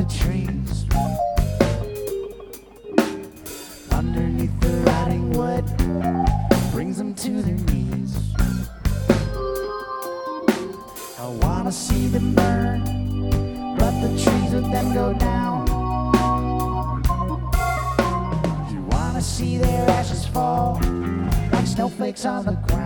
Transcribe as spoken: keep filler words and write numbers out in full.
trees. Underneath the rotting wood brings them to their knees. I wanna see them burn, but the trees with them go down. You wanna see their ashes fall like snowflakes on the ground.